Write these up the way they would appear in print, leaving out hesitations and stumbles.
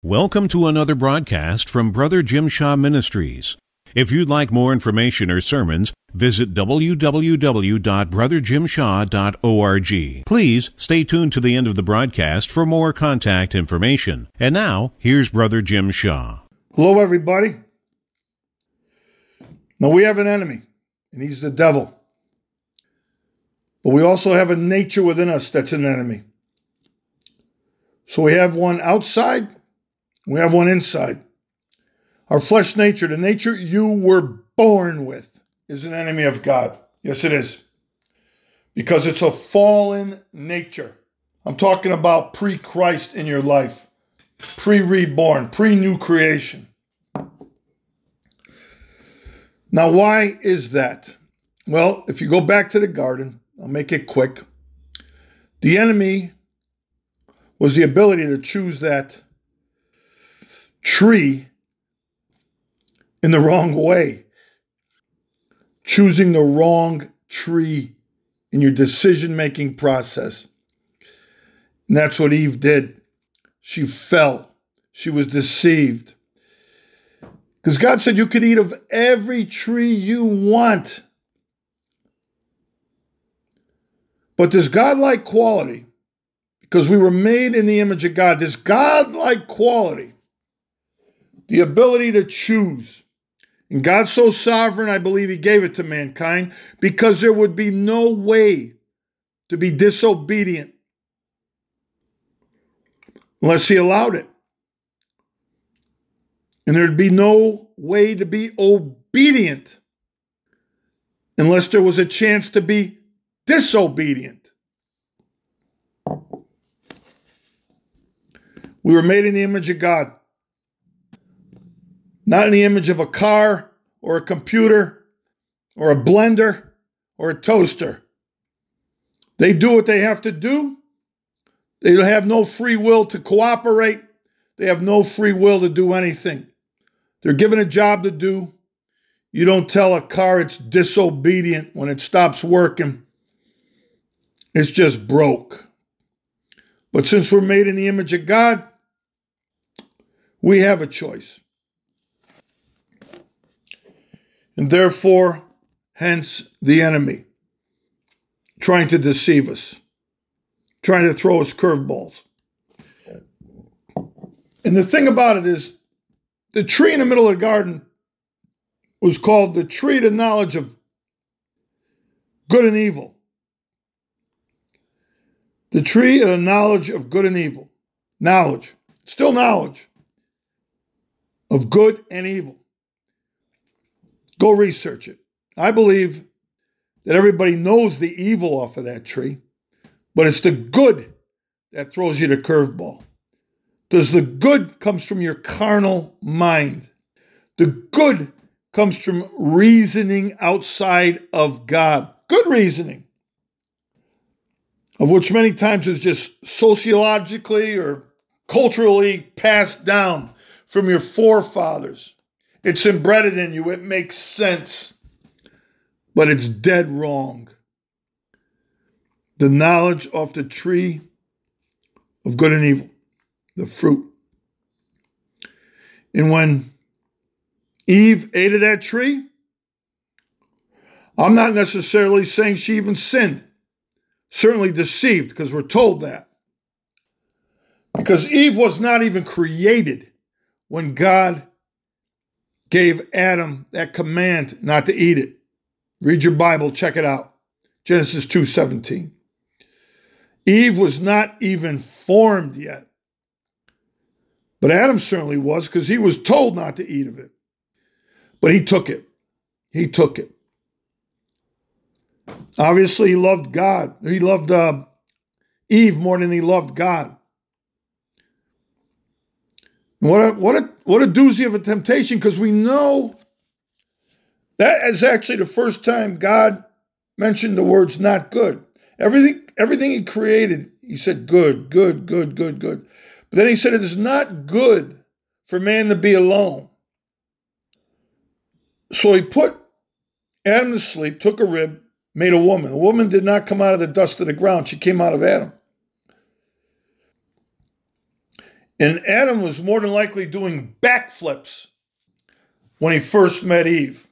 Welcome to another broadcast from Brother Jim Shaw Ministries. If you'd like more information or sermons, visit www.brotherjimshaw.org. Please stay tuned to the end of the broadcast for more contact information. And now, here's Brother Jim Shaw. Hello, everybody. Now, we have an enemy, and he's the devil. But we also have a nature within us that's an enemy. So we have one outside, we have one inside. Our flesh nature, the nature you were born with, is an enemy of God. Yes, it is. Because it's a fallen nature. I'm talking about pre-Christ in your life. Pre-reborn, pre-new creation. Now, why is that? Well, if you go back to the garden, I'll make it quick. The enemy was the ability to choose that tree in the wrong way. Choosing the wrong tree in your decision-making process. And that's what Eve did. She fell. She was deceived. Because God said you could eat of every tree you want. But this godlike quality, because we were made in the image of God, this godlike quality, the ability to choose. And God's so sovereign, I believe he gave it to mankind because there would be no way to be disobedient unless he allowed it. And there'd be no way to be obedient unless there was a chance to be disobedient. We were made in the image of God. Not in the image of a car or a computer or a blender or a toaster. They do what they have to do. They have no free will to cooperate. They have no free will to do anything. They're given a job to do. You don't tell a car it's disobedient when it stops working. It's just broke. But since we're made in the image of God, we have a choice. And therefore, hence the enemy, trying to deceive us, trying to throw us curveballs. And the thing about it is, the tree in the middle of the garden was called the tree of the knowledge of good and evil. The tree of the knowledge of good and evil. Knowledge. Still knowledge of good and evil. Go research it. I believe that everybody knows the evil off of that tree, but it's the good that throws you the curveball. Because the good comes from your carnal mind. The good comes from reasoning outside of God. Good reasoning. Of which many times is just sociologically or culturally passed down from your forefathers. It's embedded in you. It makes sense. But it's dead wrong. The knowledge of the tree of good and evil. The fruit. And when Eve ate of that tree, I'm not necessarily saying she even sinned. Certainly deceived, because we're told that. Because Eve was not even created when God gave Adam that command not to eat it. Read your Bible, check it out. Genesis 2:17. Eve was not even formed yet. But Adam certainly was, because he was told not to eat of it. But he took it. He took it. Obviously, he loved God. He loved Eve more than he loved God. What a doozy of a temptation, because we know that is actually the first time God mentioned the words not good. Everything he created, he said good, good, good, good, good. But then he said it is not good for man to be alone. So he put Adam to sleep, took a rib, made a woman. A woman did not come out of the dust of the ground. She came out of Adam. And Adam was more than likely doing backflips when he first met Eve.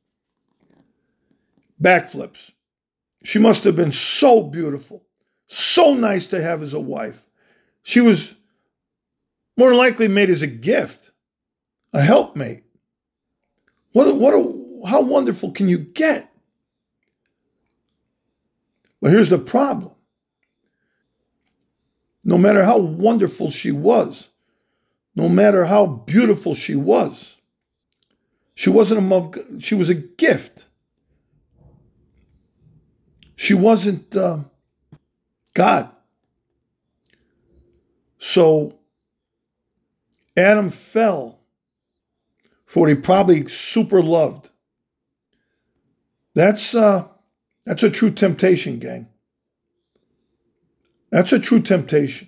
Backflips. She must have been so beautiful, so nice to have as a wife. She was more than likely made as a gift, a helpmate. How wonderful can you get? But here's the problem. No matter how wonderful she was, no matter how beautiful she was, she was a gift. She wasn't God. So Adam fell for what he probably super loved. That's a true temptation, gang. That's a true temptation.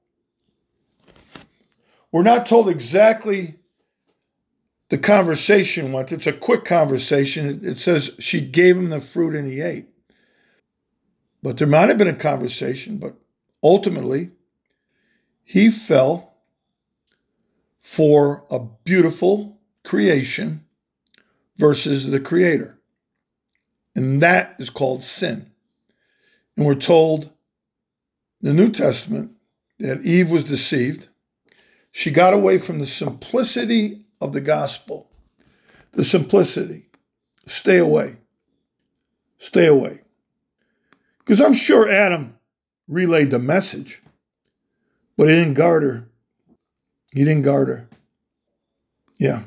We're not told exactly the conversation went. It's a quick conversation. It says she gave him the fruit and he ate. But there might have been a conversation, but ultimately he fell for a beautiful creation versus the creator. And that is called sin. And we're told in the New Testament that Eve was deceived. She got away from the simplicity of the gospel. The simplicity. Stay away. Stay away. Because I'm sure Adam relayed the message, but he didn't guard her. He didn't guard her. Yeah.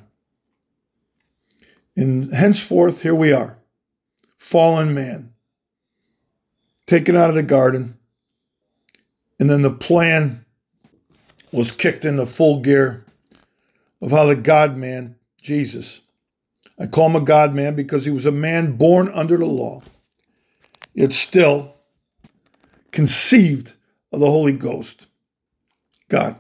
And henceforth, here we are. Fallen man. Taken out of the garden. And then the plan was kicked into full gear of how the God-man, Jesus, I call him a God-man because he was a man born under the law, yet still conceived of the Holy Ghost, God.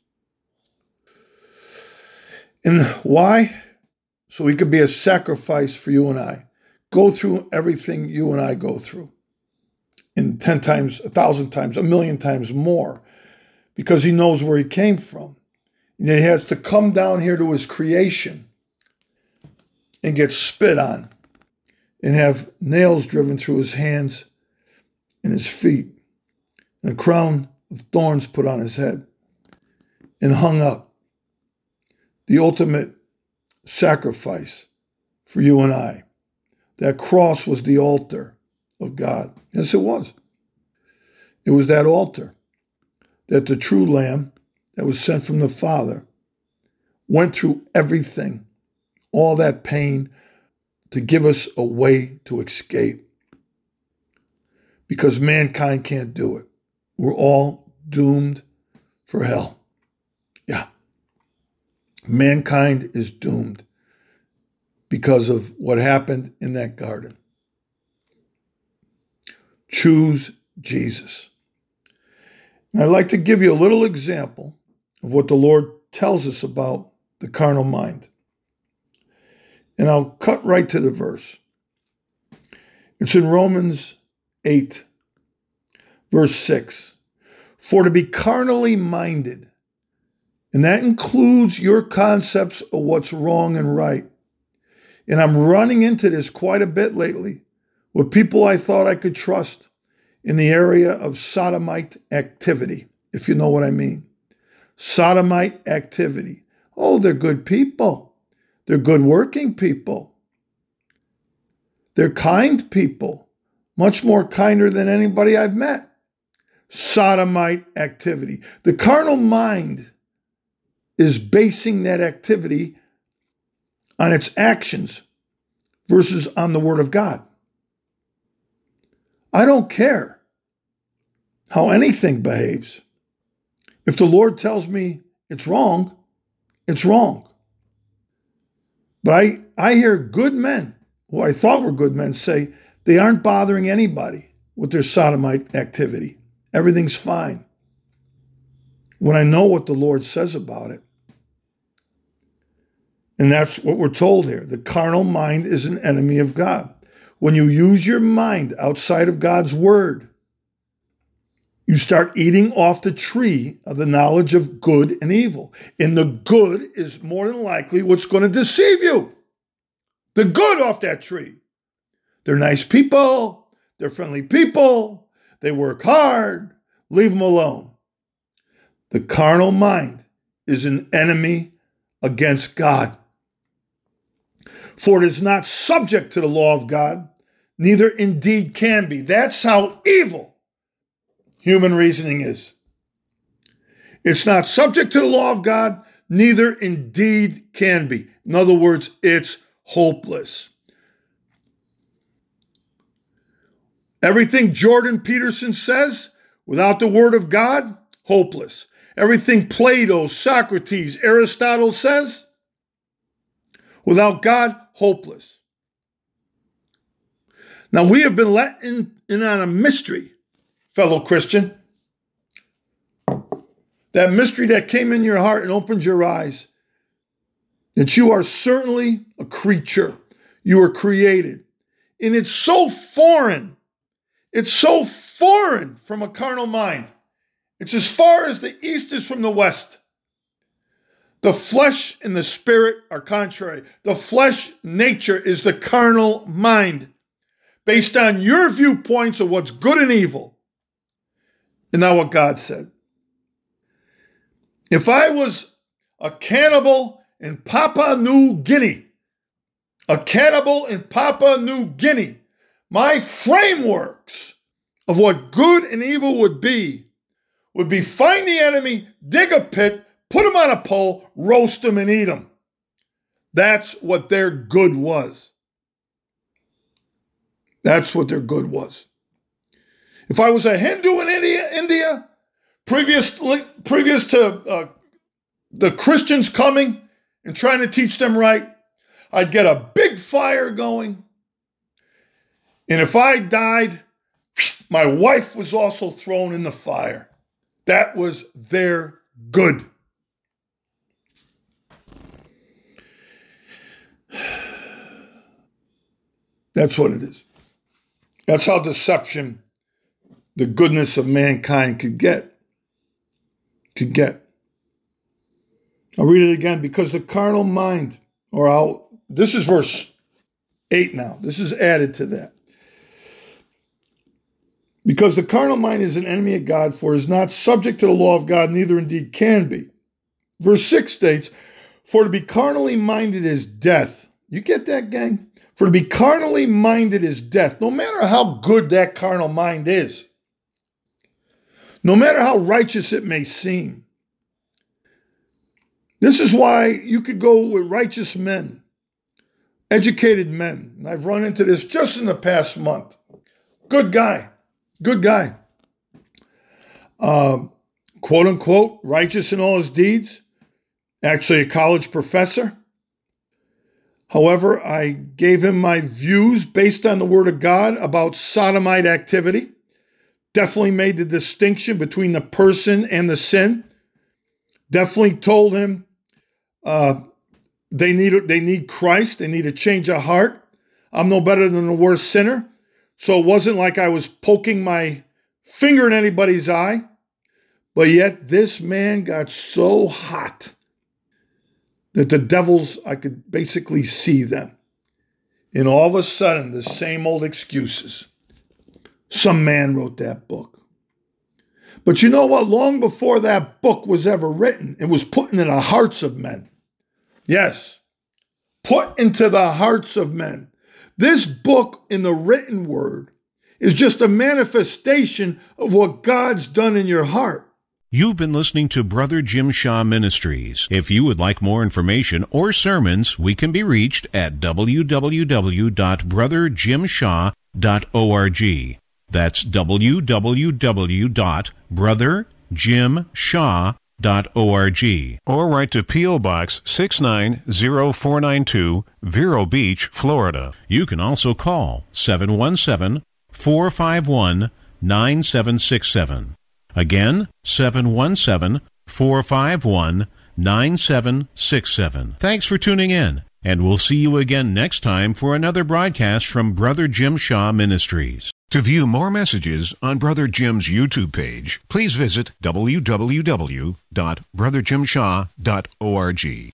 And why? So he could be a sacrifice for you and I. Go through everything you and I go through. And 10 times, 1,000 times, 1,000,000 times more. Because he knows where he came from. And he has to come down here to his creation and get spit on and have nails driven through his hands and his feet and a crown of thorns put on his head and hung up. The ultimate sacrifice for you and I. That cross was the altar of God. Yes, it was. It was that altar that the true Lamb that was sent from the Father went through everything, all that pain, to give us a way to escape. Because mankind can't do it. We're all doomed for hell. Yeah. Mankind is doomed because of what happened in that garden. Choose Jesus. And I'd like to give you a little example of what the Lord tells us about the carnal mind. And I'll cut right to the verse. It's in Romans 8, verse 6. For to be carnally minded, and that includes your concepts of what's wrong and right. And I'm running into this quite a bit lately with people I thought I could trust in the area of sodomite activity, if you know what I mean. Sodomite activity. Oh, they're good people. They're good working people. They're kind people, much more kinder than anybody I've met. Sodomite activity. The carnal mind is basing that activity on its actions versus on the Word of God. I don't care how anything behaves. If the Lord tells me it's wrong, it's wrong. But I hear good men, who I thought were good men, say they aren't bothering anybody with their sodomite activity. Everything's fine. When I know what the Lord says about it. And that's what we're told here. The carnal mind is an enemy of God. When you use your mind outside of God's word, you start eating off the tree of the knowledge of good and evil. And the good is more than likely what's going to deceive you. The good off that tree. They're nice people. They're friendly people. They work hard. Leave them alone. The carnal mind is an enemy against God. For it is not subject to the law of God, neither indeed can be. That's how evil human reasoning is. It's not subject to the law of God, neither indeed can be. In other words, it's hopeless. Everything Jordan Peterson says, without the word of God, hopeless. Everything Plato, Socrates, Aristotle says, without God, hopeless. Now we have been let in on a mystery, fellow Christian. That mystery that came in your heart and opened your eyes, that you are certainly a creature. You were created. And it's so foreign. It's so foreign from a carnal mind. It's as far as the east is from the west. The flesh and the spirit are contrary. The flesh nature is the carnal mind, based on your viewpoints of what's good and evil, and not what God said. If I was a cannibal in Papua New Guinea, my frameworks of what good and evil would be find the enemy, dig a pit, put him on a pole, roast him, and eat him. That's what their good was. That's what their good was. If I was a Hindu in India, previous to the Christians coming and trying to teach them right, I'd get a big fire going. And if I died, my wife was also thrown in the fire. That was their good. That's what it is. That's how deception, the goodness of mankind could get. I'll read it again. Because the carnal mind, this is verse 8 now. This is added to that. Because the carnal mind is an enemy of God, for it is not subject to the law of God, neither indeed can be. Verse 6 states, for to be carnally minded is death. You get that, gang? For to be carnally minded is death. No matter how good that carnal mind is, no matter how righteous it may seem. This is why you could go with righteous men, educated men. And I've run into this just in the past month. Good guy. Quote unquote, righteous in all his deeds. Actually a college professor. However, I gave him my views based on the word of God about sodomite activity. Definitely made the distinction between the person and the sin. Definitely told him they need Christ. They need a change of heart. I'm no better than the worst sinner. So it wasn't like I was poking my finger in anybody's eye. But yet this man got so hot that the devils, I could basically see them. And all of a sudden, the same old excuses. Some man wrote that book. But you know what? Long before that book was ever written, it was put into the hearts of men. Yes, put into the hearts of men. This book in the written word is just a manifestation of what God's done in your heart. You've been listening to Brother Jim Shaw Ministries. If you would like more information or sermons, we can be reached at www.brotherjimshaw.org. That's www.brotherjimshaw.org. Or write to P.O. Box 690492, Vero Beach, Florida. You can also call 717-451-9767. Again, 717-451-9767. Thanks for tuning in, and we'll see you again next time for another broadcast from Brother Jim Shaw Ministries. To view more messages on Brother Jim's YouTube page, please visit www.brotherjimshaw.org.